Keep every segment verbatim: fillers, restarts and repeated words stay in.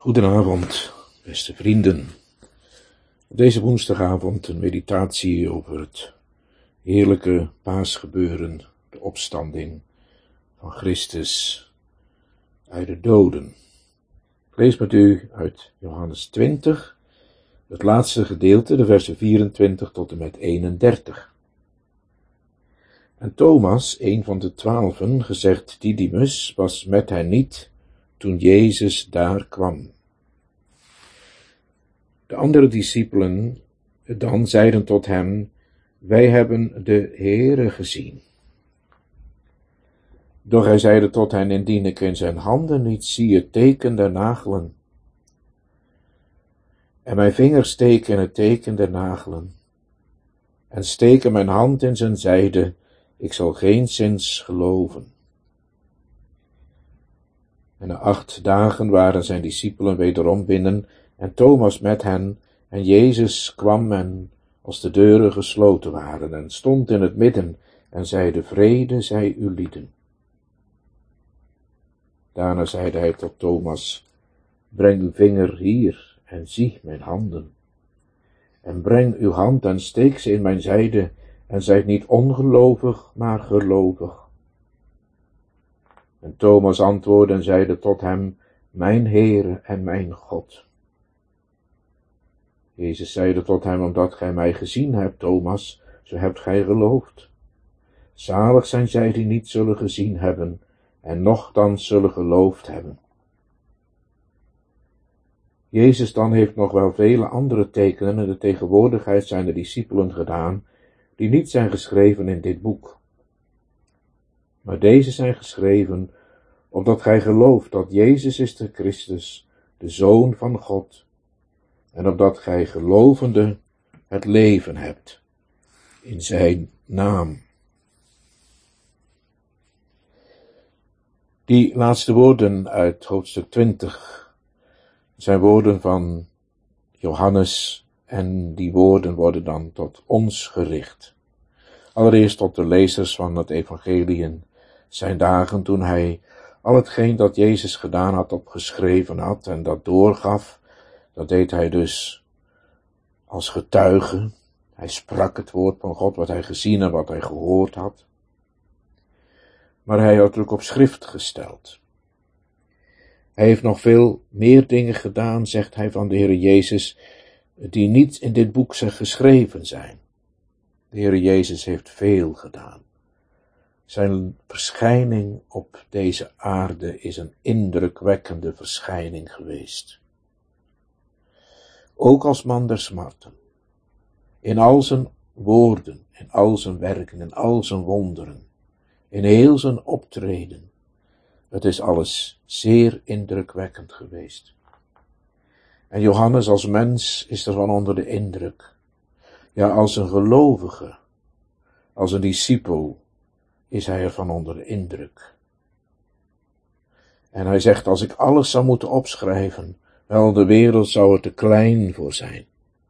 Goedenavond, beste vrienden. Op deze woensdagavond een meditatie over het heerlijke paasgebeuren, de opstanding van Christus uit de doden. Ik lees met u uit Johannes twintig, het laatste gedeelte, de versen vierentwintig tot en met eenendertig. En Thomas, een van de twaalfen, gezegd Didymus, was met hen niet toen Jezus daar kwam. De andere discipelen dan zeiden tot hem: wij hebben de Heere gezien. Doch hij zeide tot hen: indien ik in zijn handen niet zie het teken der nagelen, en mijn vinger steek in het teken der nagelen, en steken mijn hand in zijn zijde, ik zal geenszins geloven. En na acht dagen waren zijn discipelen wederom binnen, en Thomas met hen, en Jezus kwam en als de deuren gesloten waren, en stond in het midden, en zeide: vrede zij u lieden. Daarna zeide hij tot Thomas: breng uw vinger hier, en zie mijn handen. En breng uw hand en steek ze in mijn zijde, en zijt niet ongelovig, maar gelovig. En Thomas antwoordde en zeide tot hem: mijn Heere en mijn God. Jezus zeide tot hem: omdat gij mij gezien hebt, Thomas, zo hebt gij geloofd. Zalig zijn zij die niet zullen gezien hebben, en nochtans zullen geloofd hebben. Jezus dan heeft nog wel vele andere tekenen in de tegenwoordigheid zijner discipelen gedaan, die niet zijn geschreven in dit boek. Maar deze zijn geschreven, opdat gij gelooft dat Jezus is de Christus, de Zoon van God, en opdat gij gelovende het leven hebt in zijn naam. Die laatste woorden uit hoofdstuk twintig zijn woorden van Johannes, en die woorden worden dan tot ons gericht. Allereerst tot de lezers van het evangelie in zijn dagen, toen hij al hetgeen dat Jezus gedaan had opgeschreven had en dat doorgaf. Dat deed hij dus als getuige. Hij sprak het woord van God, wat hij gezien en wat hij gehoord had. Maar hij had het ook op schrift gesteld. Hij heeft nog veel meer dingen gedaan, zegt hij van de Heere Jezus, die niet in dit boek geschreven zijn. De Heere Jezus heeft veel gedaan. Zijn verschijning op deze aarde is een indrukwekkende verschijning geweest. Ook als man der smarten. In al zijn woorden, in al zijn werken, in al zijn wonderen, in heel zijn optreden. Het is alles zeer indrukwekkend geweest. En Johannes als mens is ervan onder de indruk. Ja, als een gelovige, als een discipel, is hij ervan onder de indruk. En hij zegt: als ik alles zou moeten opschrijven, wel, de wereld zou er te klein voor zijn.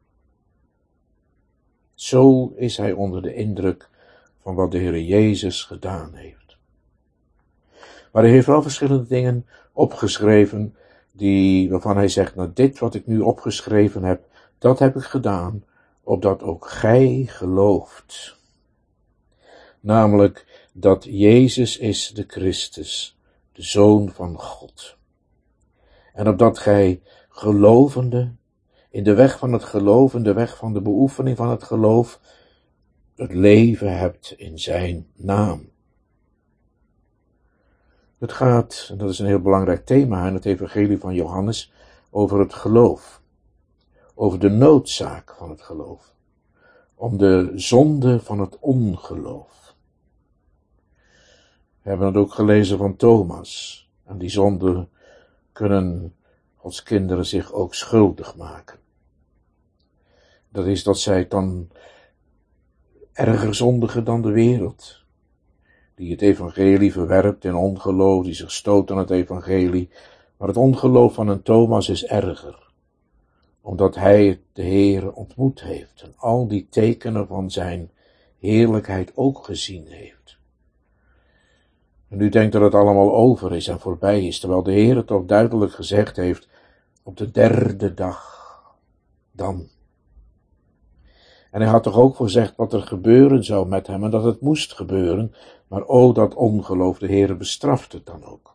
Zo is hij onder de indruk van wat de Heere Jezus gedaan heeft. Maar hij heeft wel verschillende dingen opgeschreven, die, waarvan hij zegt: nou, dit wat ik nu opgeschreven heb, dat heb ik gedaan, opdat ook gij gelooft. Namelijk dat Jezus is de Christus, de Zoon van God. En opdat gij gelovende, in de weg van het geloof, in de weg van de beoefening van het geloof, het leven hebt in zijn naam. Het gaat, en dat is een heel belangrijk thema in het evangelie van Johannes, over het geloof. Over de noodzaak van het geloof. Om de zonde van het ongeloof. We hebben het ook gelezen van Thomas. En die zonde kunnen Gods kinderen zich ook schuldig maken. Dat is dat zij dan erger zondigen dan de wereld. Die het evangelie verwerpt in ongeloof, die zich stoot aan het evangelie. Maar het ongeloof van een Thomas is erger. Omdat hij de Heere ontmoet heeft en al die tekenen van zijn heerlijkheid ook gezien heeft. En u denkt dat het allemaal over is en voorbij is, terwijl de Heere toch duidelijk gezegd heeft: Op de derde dag. Dan. En hij had toch ook voorzegd wat er gebeuren zou met hem en dat het moest gebeuren. Maar o, dat ongeloof, de Heere bestraft het dan ook.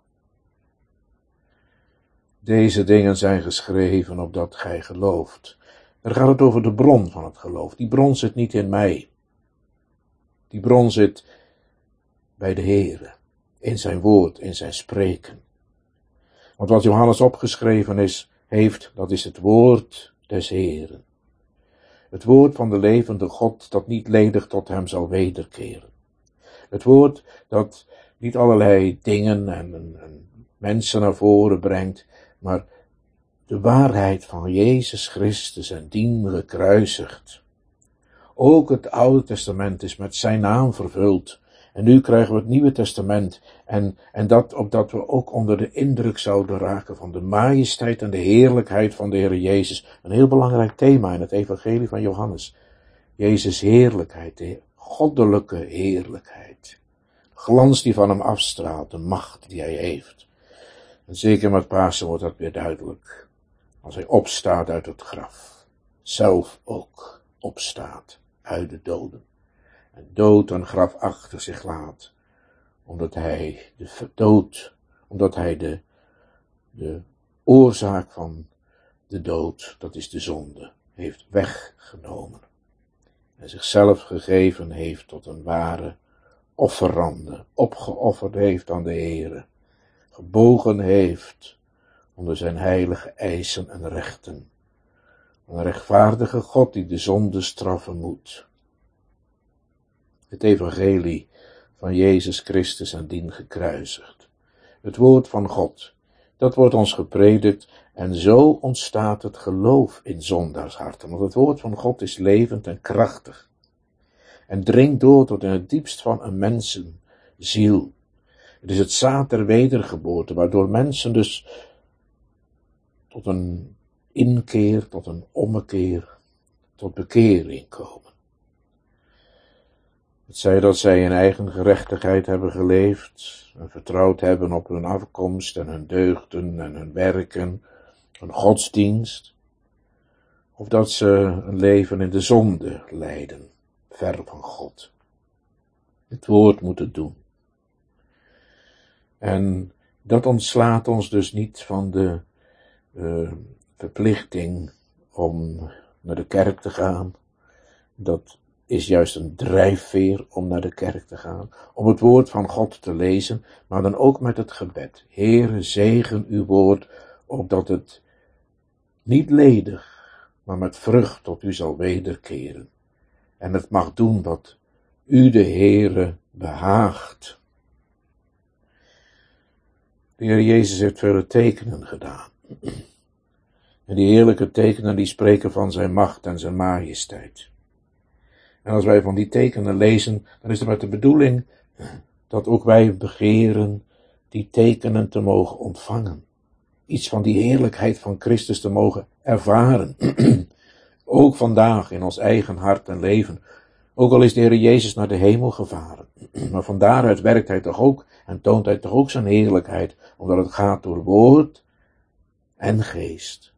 Deze dingen zijn geschreven opdat gij gelooft. Dan gaat het over de bron van het geloof. Die bron zit niet in mij. Die bron zit bij de Heere. In zijn woord, in zijn spreken. Want wat Johannes opgeschreven is, heeft, dat is het woord des Heeren. Het woord van de levende God, dat niet ledig tot hem zal wederkeren. Het woord dat niet allerlei dingen en, en, en mensen naar voren brengt, maar de waarheid van Jezus Christus en dien gekruisigd. Ook het Oude Testament is met zijn naam vervuld. En nu krijgen we het Nieuwe Testament. En, en dat opdat we ook onder de indruk zouden raken van de majesteit en de heerlijkheid van de Heer Jezus. Een heel belangrijk thema in het evangelie van Johannes. Jezus' heerlijkheid, de goddelijke heerlijkheid. Glans die van hem afstraalt, de macht die hij heeft. En zeker met Pasen wordt dat weer duidelijk. Als hij opstaat uit het graf. Zelf ook opstaat uit de doden. En dood en graf achter zich laat. Omdat hij de dood, omdat hij de, de oorzaak van de dood, dat is de zonde, heeft weggenomen. En zichzelf gegeven heeft tot een ware offerande, opgeofferd heeft aan de Heere. Gebogen heeft onder zijn heilige eisen en rechten. Een rechtvaardige God die de zonde straffen moet. Het evangelie van Jezus Christus en dien gekruisigd. Het woord van God, dat wordt ons gepredikt en zo ontstaat het geloof in zondaarsharten. Want het woord van God is levend en krachtig. En dringt door tot in het diepst van een mensenziel. Het is het zaad der wedergeboorte, waardoor mensen dus tot een inkeer, tot een ommekeer, tot bekering komen. Het zij dat zij in eigen gerechtigheid hebben geleefd en vertrouwd hebben op hun afkomst en hun deugden en hun werken, hun godsdienst, of dat ze een leven in de zonde leiden, ver van God. Het woord moet het doen. En dat ontslaat ons dus niet van de uh, verplichting om naar de kerk te gaan. Dat is juist een drijfveer om naar de kerk te gaan, om het woord van God te lezen, maar dan ook met het gebed. Heere, zegen uw woord, opdat het niet ledig, maar met vrucht tot u zal wederkeren. En het mag doen wat u de Heere behaagt. De Heer Jezus heeft vele tekenen gedaan. En die heerlijke tekenen die spreken van zijn macht en zijn majesteit. En als wij van die tekenen lezen, dan is het met de bedoeling dat ook wij begeren die tekenen te mogen ontvangen. Iets van die heerlijkheid van Christus te mogen ervaren. Ook vandaag in ons eigen hart en leven. Ook al is de Heer Jezus naar de hemel gevaren. Maar van daaruit werkt hij toch ook en toont hij toch ook zijn heerlijkheid. Omdat het gaat door woord en geest.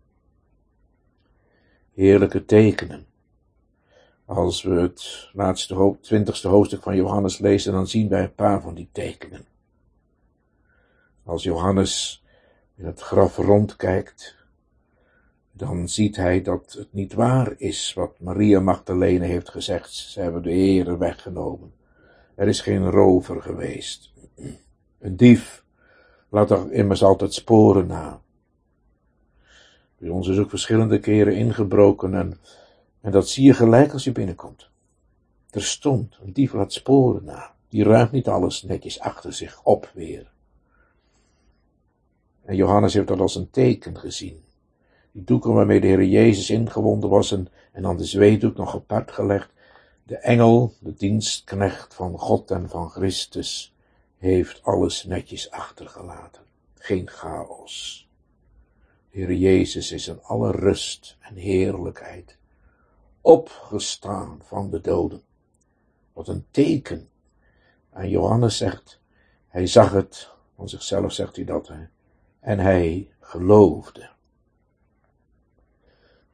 Heerlijke tekenen. Als we het laatste, twintigste hoofdstuk van Johannes lezen, dan zien wij een paar van die tekenen. Als Johannes in het graf rondkijkt, dan ziet hij dat het niet waar is wat Maria Magdalene heeft gezegd. Ze hebben de Heere weggenomen. Er is geen rover geweest. Een dief laat er immers altijd sporen na. Bij ons is ook verschillende keren ingebroken en, en dat zie je gelijk als je binnenkomt. Terstond, een dief laat sporen na. Die ruimt niet alles netjes achter zich op weer. En Johannes heeft dat als een teken gezien. Die doeken waarmee de Heer Jezus ingewonden was en, en dan de zweetdoek nog apart gelegd. De engel, de dienstknecht van God en van Christus, heeft alles netjes achtergelaten. Geen chaos. De Heer Jezus is in alle rust en heerlijkheid opgestaan van de doden. Wat een teken. En Johannes zegt, hij zag het, van zichzelf zegt hij dat, hè, en hij geloofde.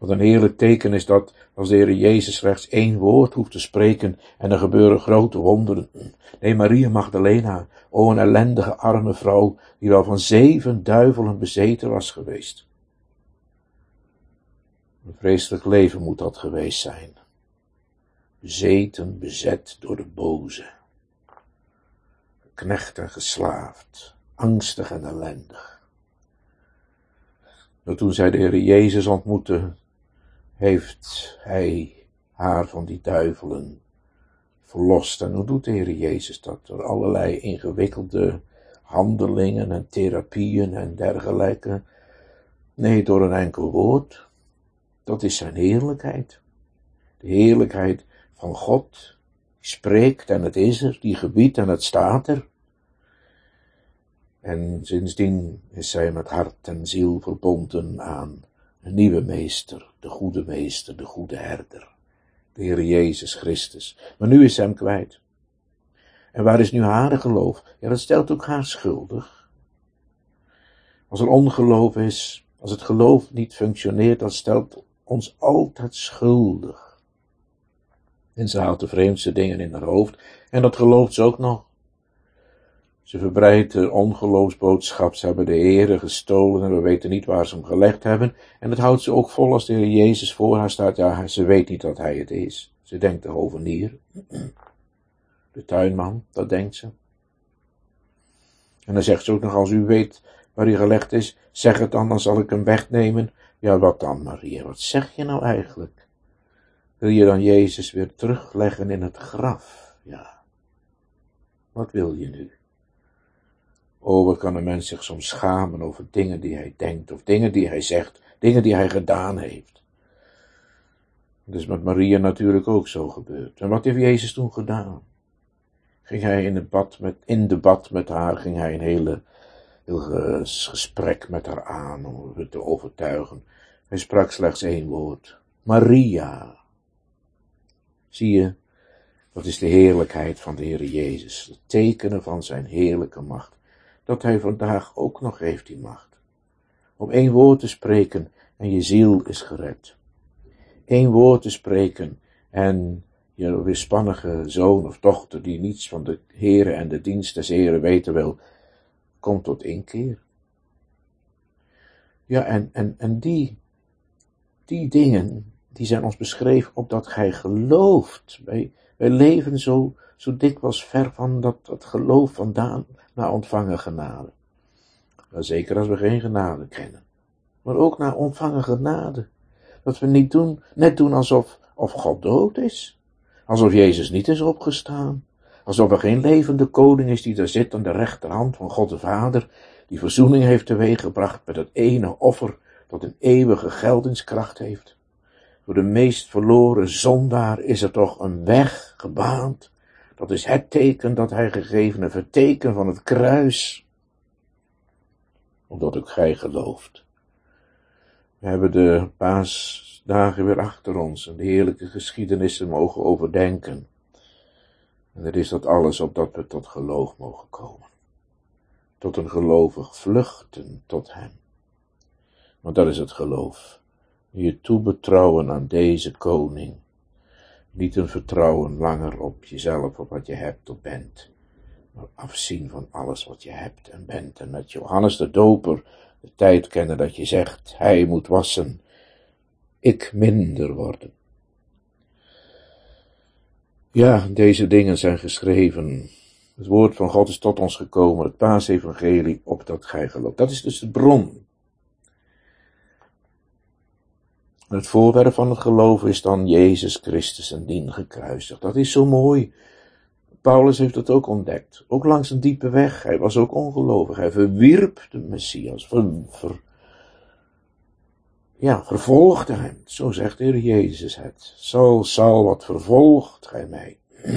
Wat een heerlijk teken is dat als de Heer Jezus slechts één woord hoeft te spreken en er gebeuren grote wonderen. Nee, Maria Magdalena, o een ellendige arme vrouw die wel van zeven duivelen bezeten was geweest. Een vreselijk leven moet dat geweest zijn. Bezeten, bezet door de boze. Geknecht en geslaafd, angstig en ellendig. Maar toen zij de Heer Jezus ontmoette, heeft hij haar van die duivelen verlost. En hoe doet de Heer Jezus dat? Door allerlei ingewikkelde handelingen en therapieën en dergelijke. Nee, door een enkel woord. Dat is zijn heerlijkheid. De heerlijkheid van God, die spreekt en het is er, die gebiedt en het staat er. En sindsdien is zij met hart en ziel verbonden aan een nieuwe meester, de goede meester, de goede herder, de Heer Jezus Christus. Maar nu is zij hem kwijt. En waar is nu haar geloof? Ja, dat stelt ook haar schuldig. Als er ongeloof is, als het geloof niet functioneert, dat stelt ons altijd schuldig. En ze haalt de vreemdste dingen in haar hoofd, en dat gelooft ze ook nog. Ze verbreidt de ongeloofsboodschap, ze hebben de Heere gestolen en we weten niet waar ze hem gelegd hebben. En dat houdt ze ook vol als de Heer Jezus voor haar staat. Ja, ze weet niet dat hij het is. Ze denkt de hovenier, de tuinman, dat denkt ze. En dan zegt ze ook nog, als u weet waar hij gelegd is, zeg het dan, dan zal ik hem wegnemen. Ja, wat dan, Maria, wat zeg je nou eigenlijk? Wil je dan Jezus weer terugleggen in het graf? Ja, wat wil je nu? Oh, wat kan een mens zich soms schamen over dingen die hij denkt, of dingen die hij zegt, dingen die hij gedaan heeft. Dat is met Maria natuurlijk ook zo gebeurd. En wat heeft Jezus toen gedaan? Ging hij in debat met, in debat met haar, ging hij een hele, heel gesprek met haar aan om haar te overtuigen. Hij sprak slechts één woord. Maria. Zie je, dat is de heerlijkheid van de Heer Jezus. Het tekenen van zijn heerlijke macht. Dat hij vandaag ook nog heeft die macht. Om één woord te spreken en je ziel is gered. Eén woord te spreken en je weerspannige zoon of dochter die niets van de Heere en de dienst des Heeren weten wil, komt tot inkeer. Ja, en, en, en die, die dingen, die zijn ons beschreven opdat gij gelooft. Wij, wij leven zo, zo dikwijls ver van dat, dat geloof vandaan naar ontvangen genade. Maar zeker als we geen genade kennen. Maar ook naar ontvangen genade. Dat we niet doen, net doen alsof of God dood is. Alsof Jezus niet is opgestaan. Alsof er geen levende koning is die daar zit aan de rechterhand van God de Vader. Die verzoening heeft teweeggebracht met het ene offer dat een eeuwige geldingskracht heeft. Voor de meest verloren zondaar is er toch een weg gebaand. Dat is het teken dat hij gegeven heeft, het teken van het kruis. Omdat ook gij gelooft. We hebben de paasdagen weer achter ons en de heerlijke geschiedenissen mogen overdenken. En er is dat alles opdat we tot geloof mogen komen. Tot een gelovig vluchten tot hem. Want dat is het geloof. Je toebetrouwen aan deze koning. Niet een vertrouwen langer op jezelf, op wat je hebt of bent. Maar afzien van alles wat je hebt en bent. En met Johannes de Doper de tijd kennen dat je zegt, hij moet wassen. Ik minder worden. Ja, deze dingen zijn geschreven. Het woord van God is tot ons gekomen, het paasevangelie, opdat gij gelooft. Dat is dus de bron. Het voorwerp van het geloof is dan Jezus Christus en dien gekruisigd. Dat is zo mooi. Paulus heeft dat ook ontdekt. Ook langs een diepe weg. Hij was ook ongelovig. Hij verwierp de Messias. Ver, ver, ja, vervolgde hem. Zo zegt de Heer Jezus het. Saul, Saul, wat vervolgt gij mij?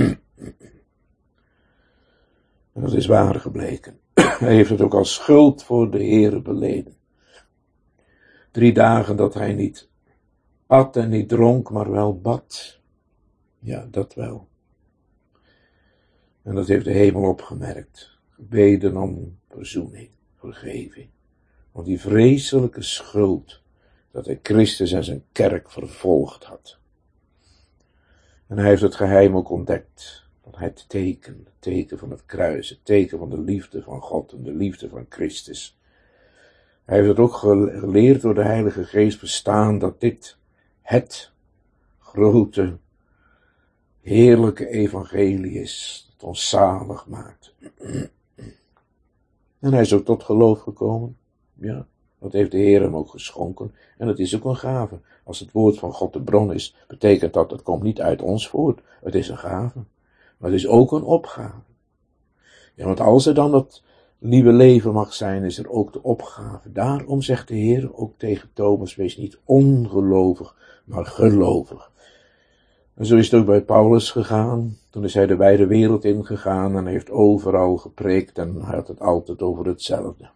En dat is waar gebleken. Hij heeft het ook als schuld voor de Heere beleden. Drie dagen dat hij niet at en niet dronk, maar wel bad. Ja, dat wel. En dat heeft de hemel opgemerkt. Gebeden om verzoening, vergeving. Want die vreselijke schuld dat hij Christus en zijn kerk vervolgd had. En hij heeft het geheim ook ontdekt. Dat hij het teken, het teken van het kruis, het teken van de liefde van God en de liefde van Christus. Hij heeft het ook geleerd door de Heilige Geest verstaan dat dit het grote, heerlijke evangelie is, dat ons zalig maakt. En hij is ook tot geloof gekomen. Ja, dat heeft de Heer hem ook geschonken. En het is ook een gave. Als het woord van God de bron is, betekent dat het komt niet uit ons voort. Het is een gave. Maar het is ook een opgave. Ja, want als er dan dat nieuwe leven mag zijn, is er ook de opgave. Daarom zegt de Heer ook tegen Thomas, wees niet ongelovig, maar gelovig. En zo is het ook bij Paulus gegaan. Toen is hij de wijde wereld ingegaan en heeft overal gepreekt en hij had het altijd over hetzelfde.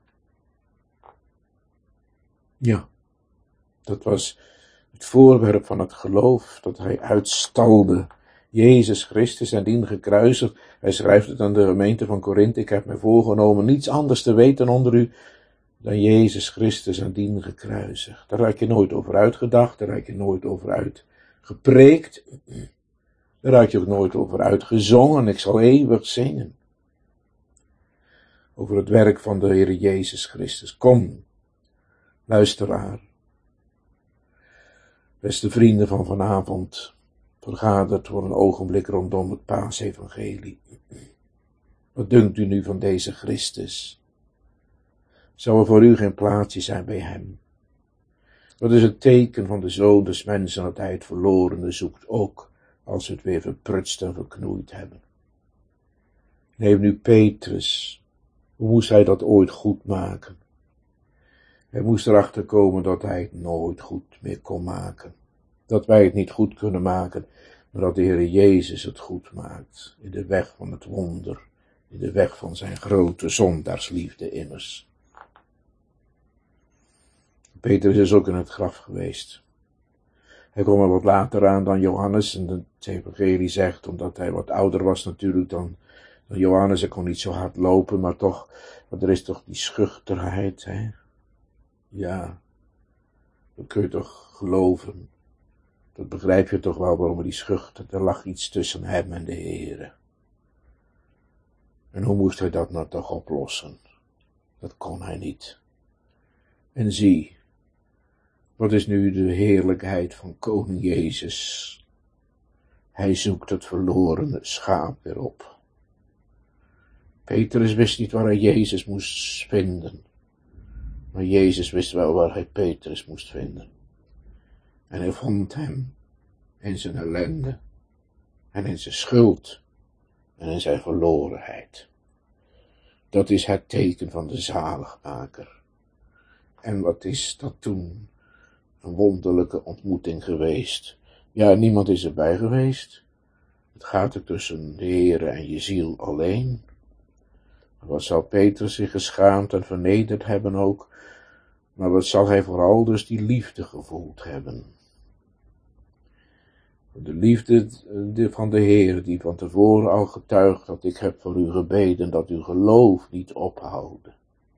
Ja, dat was het voorwerp van het geloof dat hij uitstalde. Jezus Christus en dien gekruisigd. Hij schrijft het aan de gemeente van Korinthe. Ik heb mij voorgenomen niets anders te weten onder u dan Jezus Christus en dien gekruisigd. Daar had je nooit over uitgedacht. Daar had je nooit over uitgepreekt. Daar had je ook nooit over uitgezongen. Ik zal eeuwig zingen. Over het werk van de Heer Jezus Christus. Kom, luisteraar. Beste vrienden van vanavond. Vergaderd voor een ogenblik rondom het Paasevangelie. Wat dunkt u nu van deze Christus? Zou er voor u geen plaatsje zijn bij hem? Wat is het teken van de Zoon des Mensen dat hij het verlorene zoekt, ook als we het weer verprutst en verknoeid hebben? Neem nu Petrus. Hoe moest hij dat ooit goed maken? Hij moest erachter komen dat hij het nooit goed meer kon maken. Dat wij het niet goed kunnen maken, maar dat de Heer Jezus het goed maakt. In de weg van het wonder, in de weg van zijn grote zondaarsliefde immers. Petrus is ook in het graf geweest. Hij kwam er wat later aan dan Johannes en het evangelie zegt, omdat hij wat ouder was natuurlijk dan, dan Johannes. Hij kon niet zo hard lopen, maar toch, maar er is toch die schuchterheid, hè. Ja, dat kun je toch geloven. Dat begrijp je toch wel waarom die schuchter. Er lag iets tussen hem en de Heere. En hoe moest hij dat nou toch oplossen? Dat kon hij niet. En zie, wat is nu de heerlijkheid van koning Jezus? Hij zoekt het verlorene schaap weer op. Petrus wist niet waar hij Jezus moest vinden. Maar Jezus wist wel waar hij Petrus moest vinden. En hij vond hem in zijn ellende en in zijn schuld en in zijn verlorenheid. Dat is het teken van de zaligmaker. En wat is dat toen? Een wonderlijke ontmoeting geweest. Ja, niemand is erbij geweest. Het gaat er tussen de Heere en je ziel alleen. Maar wat zal Petrus zich geschaamd en vernederd hebben ook? Maar wat zal hij vooral dus die liefde gevoeld hebben? De liefde van de Heer, die van tevoren al getuigt dat ik heb voor u gebeden, dat uw geloof niet ophouden.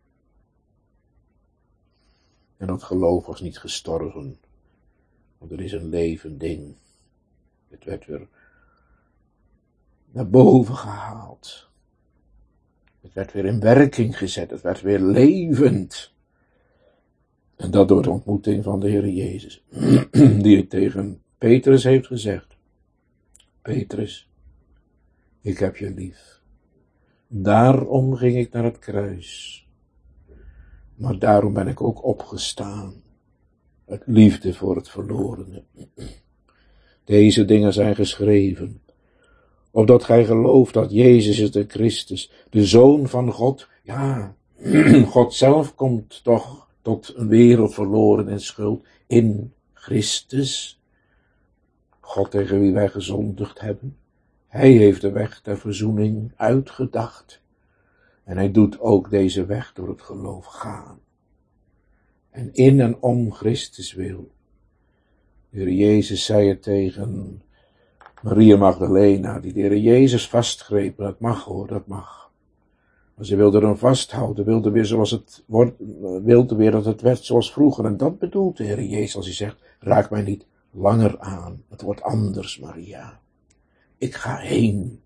En dat geloof was niet gestorven, want er is een levend ding. Het werd weer naar boven gehaald. Het werd weer in werking gezet, het werd weer levend. En dat door de ontmoeting van de Heer Jezus, die tegen Petrus heeft gezegd, Petrus, ik heb je lief. Daarom ging ik naar het kruis. Maar daarom ben ik ook opgestaan. Uit liefde voor het verlorene. Deze dingen zijn geschreven, opdat gij gelooft dat Jezus is de Christus, de Zoon van God. Ja, God zelf komt toch tot een wereld verloren in schuld in Christus. God tegen wie wij gezondigd hebben. Hij heeft de weg der verzoening uitgedacht. En hij doet ook deze weg door het geloof gaan. En in en om Christus wil. De Heer Jezus zei het tegen Maria Magdalena, die de Heer Jezus vastgreep. Dat mag hoor, dat mag. Maar ze wilden hem vasthouden, wilden weer zoals het wordt, wilden weer dat het werd zoals vroeger. En dat bedoelt de Heer Jezus als hij zegt, raak mij niet langer aan. Het wordt anders, Maria. Ik ga heen.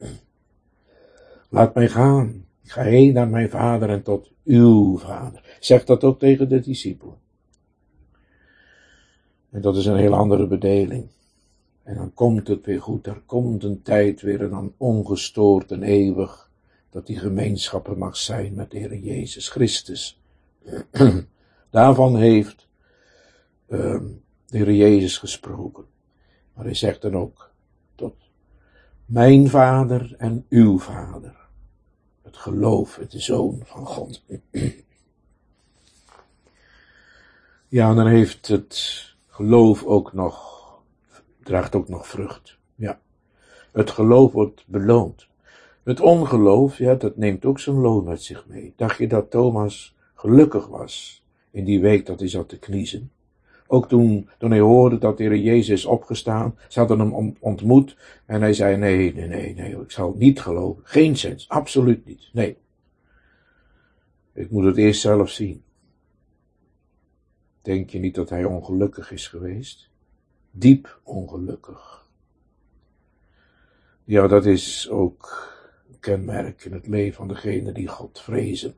Laat mij gaan. Ik ga heen naar mijn vader en tot uw vader. Zeg dat ook tegen de discipelen. En dat is een heel andere bedeling. En dan komt het weer goed. Er komt een tijd weer en dan ongestoord en eeuwig. Dat die gemeenschappen mag zijn met de Heer Jezus Christus. Daarvan heeft uh, de Heer Jezus gesproken. Maar hij zegt dan ook tot mijn vader en uw vader. Het geloof in de Zoon van God. Ja, en dan heeft het geloof ook nog, draagt ook nog vrucht. Ja, het geloof wordt beloond. Het ongeloof, ja, dat neemt ook zijn loon met zich mee. Dacht je dat Thomas gelukkig was in die week dat hij zat te kniezen? Ook toen, toen hij hoorde dat de Heer Jezus is opgestaan, ze hadden hem ontmoet en hij zei, nee, nee, nee, nee, ik zal niet geloven. Geen sens, absoluut niet, nee. Ik moet het eerst zelf zien. Denk je niet dat hij ongelukkig is geweest? Diep ongelukkig. Ja, dat is ook een kenmerk in het leven van degenen die God vrezen.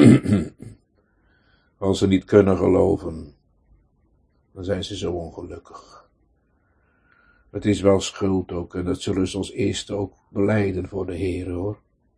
Als ze niet kunnen geloven, dan zijn ze zo ongelukkig. Het is wel schuld ook, en dat zullen ze als eerste ook belijden voor de Heer, hoor.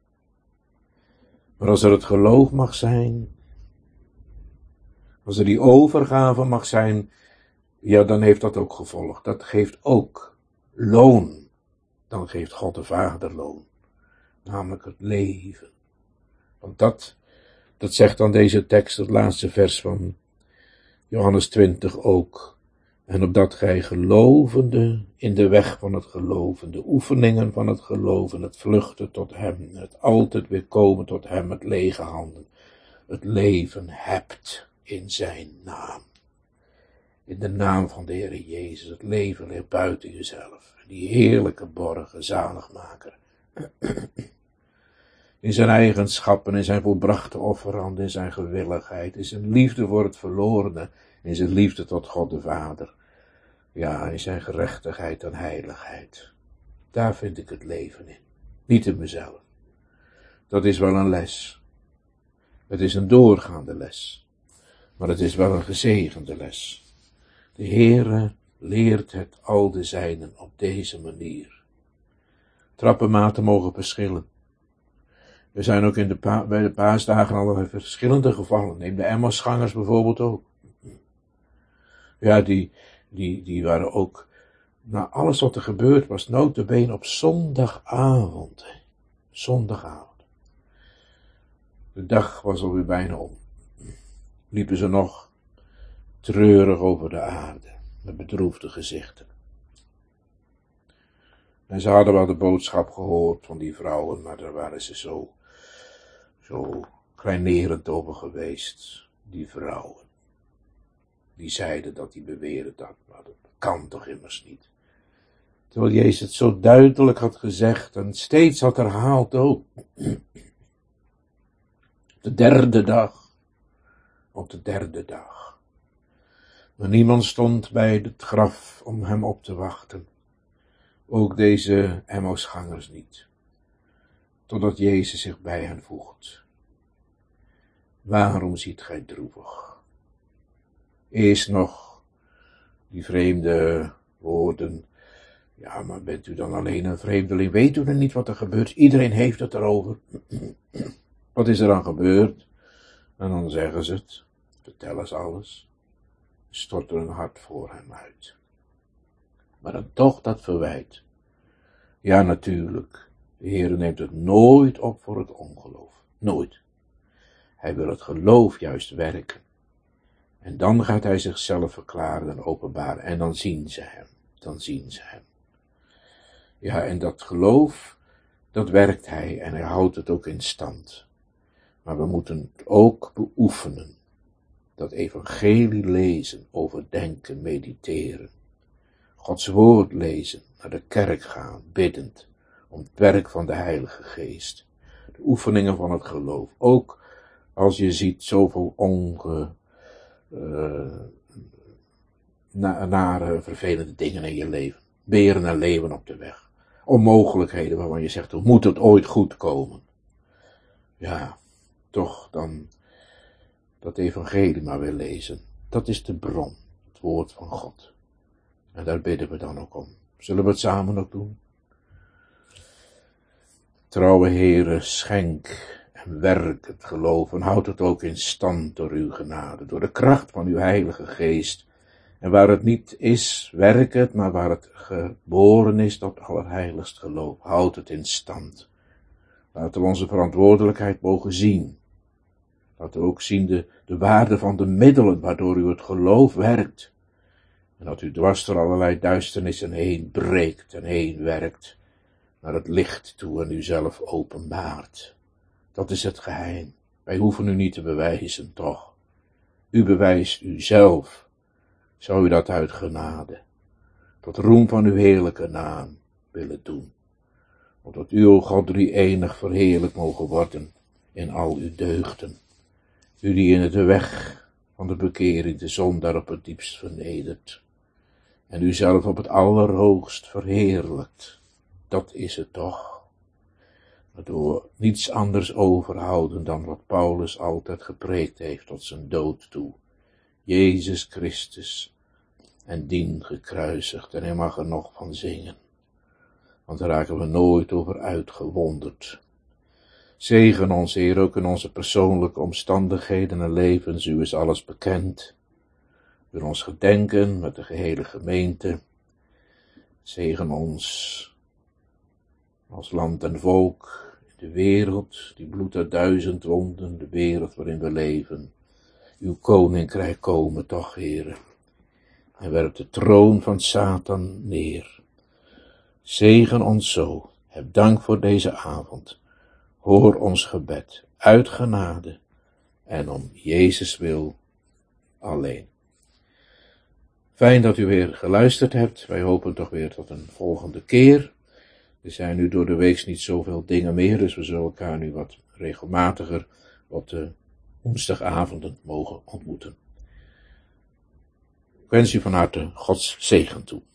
Maar als er het geloof mag zijn, als er die overgave mag zijn, ja, dan heeft dat ook gevolg. Dat geeft ook loon. Dan geeft God de Vader loon. Namelijk het leven. Want dat, dat zegt dan deze tekst, het laatste vers van Johannes twintig ook. En opdat gij gelovende in de weg van het geloven, de oefeningen van het geloven, het vluchten tot hem, het altijd weer komen tot hem met lege handen, het leven hebt in zijn naam. In de naam van de Heer Jezus, het leven ligt buiten jezelf. Die heerlijke borgen, zaligmaker. In zijn eigenschappen, in zijn volbrachte offeranden, in zijn gewilligheid, in zijn liefde voor het verlorene, in zijn liefde tot God de Vader. Ja, in zijn gerechtigheid en heiligheid. Daar vind ik het leven in. Niet in mezelf. Dat is wel een les. Het is een doorgaande les. Maar het is wel een gezegende les. De Heere leert het al de zijnen op deze manier. Trappenmaten mogen verschillen. Er zijn ook in de pa- bij de paasdagen allerlei verschillende gevallen. Neem de Emmausgangers bijvoorbeeld ook. Ja, die, die, die waren ook, na alles wat er gebeurd was, nota bene op zondagavond. Hè. Zondagavond. De dag was alweer bijna om. Liepen ze nog treurig over de aarde, met bedroefde gezichten. En ze hadden wel de boodschap gehoord van die vrouwen, maar daar waren ze zo, zo kleinerend over geweest, die vrouwen. Die zeiden dat, die beweren dat, maar dat kan toch immers niet. Terwijl Jezus het zo duidelijk had gezegd en steeds had herhaald ook. De derde dag, op de derde dag. Maar niemand stond bij het graf om hem op te wachten. Ook deze Emmausgangers niet. Totdat Jezus zich bij hen voegt. Waarom ziet gij droevig? Eerst nog die vreemde woorden. Ja, maar bent u dan alleen een vreemdeling? Weet u dan niet wat er gebeurt? Iedereen heeft het erover. Wat is er dan gebeurd? En dan zeggen ze het. Vertellen ze alles. Storten hun hart voor hem uit. Maar dan toch dat verwijt. Ja, natuurlijk. De Heer neemt het nooit op voor het ongeloof. Nooit. Hij wil het geloof juist werken. En dan gaat hij zichzelf verklaren en openbaren. En dan zien ze hem. Dan zien ze hem. Ja, en dat geloof, dat werkt hij. En hij houdt het ook in stand. Maar we moeten het ook beoefenen. Dat evangelie lezen, overdenken, mediteren. Gods woord lezen, naar de kerk gaan, biddend, om het werk van de Heilige Geest. de oefeningen van het geloof. Ook als je ziet zoveel onge, uh, na, nare, vervelende dingen in je leven. Beren en leeuwen op de weg. Onmogelijkheden waarvan je zegt, hoe moet het ooit goed komen? Ja, toch dan dat evangelie maar weer lezen. Dat is de bron, het woord van God. En daar bidden we dan ook om. Zullen we het samen ook doen? Trouwe Heere, schenk en werk het geloof en houd het ook in stand door uw genade, door de kracht van uw Heilige Geest. En waar het niet is, werk het, maar waar het geboren is tot allerheiligst geloof, houd het in stand. Laten we onze verantwoordelijkheid mogen zien. Laten we ook zien de, de waarde van de middelen waardoor u het geloof werkt. En dat u dwars door allerlei duisternissen heen breekt en heen werkt, naar het licht toe en u zelf openbaart. Dat is het geheim. Wij hoeven u niet te bewijzen, toch? U bewijst uzelf. Zou u dat uit genade, tot roem van uw heerlijke naam, willen doen. Opdat u, o God, drie-enig verheerlijk mogen worden in al uw deugden. U die in de weg van de bekering de zondaar op het diepst vernedert. En u zelf op het allerhoogst verheerlijkt. Dat is het toch. Waardoor niets anders overhouden dan wat Paulus altijd gepreekt heeft tot zijn dood toe. Jezus Christus en dien gekruisigd. En hij mag er nog van zingen. Want daar raken we nooit over uitgewonderd. Zegen ons, Heer, ook in onze persoonlijke omstandigheden en levens. U is alles bekend. Door ons gedenken met de gehele gemeente. Zegen ons als land en volk in de wereld, die bloedt uit duizend wonden, de wereld waarin we leven. Uw koninkrijk komen toch, Heere, en werpt de troon van Satan neer. Zegen ons zo, heb dank voor deze avond, hoor ons gebed, uit genade en om Jezus wil alleen. Fijn dat u weer geluisterd hebt, wij hopen toch weer tot een volgende keer. Er zijn nu door de week niet zoveel dingen meer, dus we zullen elkaar nu wat regelmatiger op de woensdagavonden mogen ontmoeten. Ik wens u van harte Gods zegen toe.